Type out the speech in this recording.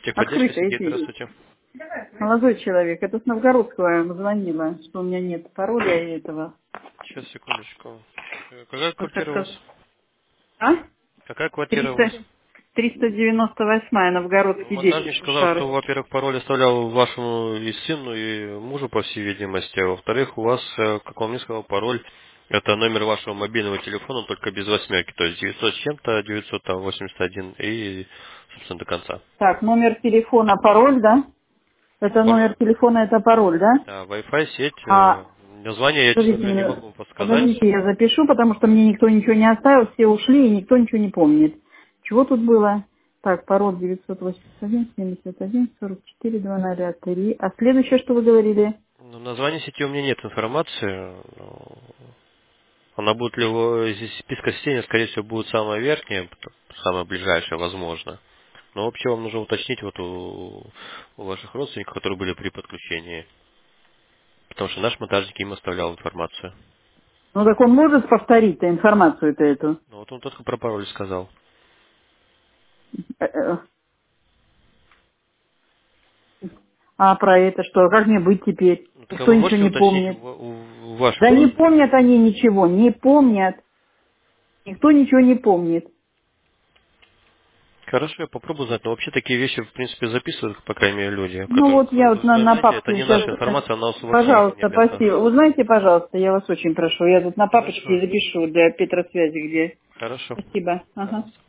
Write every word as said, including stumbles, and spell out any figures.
Техподдержка, Открыто, Сергей, эти. здравствуйте. Молодой человек, это с Новгородского я вам звонила, что у меня нет пароля и этого. Сейчас, секундочку. Э, Какая Вот как квартира у раз. вас? А? Какая квартира у триста, вас? триста девяносто восьмая, Ну, Новгородский десять, монтажник сказал, Шушары. что, во-первых, пароль оставлял вашему и сыну, и мужу, по всей видимости. А во-вторых, у вас, э, как он мне сказал, пароль это номер вашего мобильного телефона, только без восьмерки. То есть девятьсот с чем-то, девятьсот восемьдесят один и, собственно, до конца. Так, номер телефона, пароль, да? Это Пароль. номер телефона, это пароль, да? Да, Wi-Fi сеть. А, э, Название я, честно подождите, говоря, не мне- могу вам подсказать. подождите, я запишу, потому что мне никто ничего не оставил, все ушли, и никто ничего не помнит. Чего тут было? Так, пароль девятьсот восемьдесят один семьдесят один сорок четыре двести три. А следующее, что вы говорили? Ну, название сети у меня нет информации. Ну, она будет ли в- из списка сетей, скорее всего, будет самая верхняя, самая ближайшая, возможно. Но вообще вам нужно уточнить вот у, у ваших родственников, которые были при подключении. Потому что наш монтажник им оставлял информацию. Ну так он может повторить-то информацию-то эту? Ну вот он только про пароль сказал. Э, э, А про это что? Как мне быть теперь? Ну, так а Никто вы ничего можете не уточнить помнит. у, у- у ваших Да не родственников? помнят они ничего, не помнят. Никто ничего не помнит. Хорошо, я попробую знать. Но вообще такие вещи, в принципе, записывают, по крайней мере, люди, Ну которые... вот я вот Вы на, на знаете, это папке не сейчас... наша информация, она у вас вообще никак не Пожалуйста, обязана. спасибо. Узнайте, пожалуйста, я вас очень прошу. Я тут на Хорошо, папочке запишу для Петросвязи, где... хорошо. Спасибо. Ага. Пожалуйста.